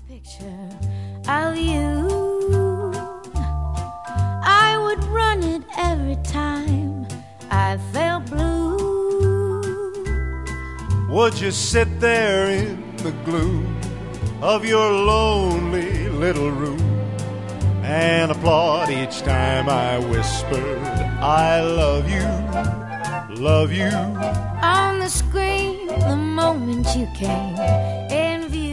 picture of you. I would run it every time I felt blue. Would you sit there in the gloom of your lonely little room and applaud each time I whispered, I love you, love you? On the screen, the moment you came in view,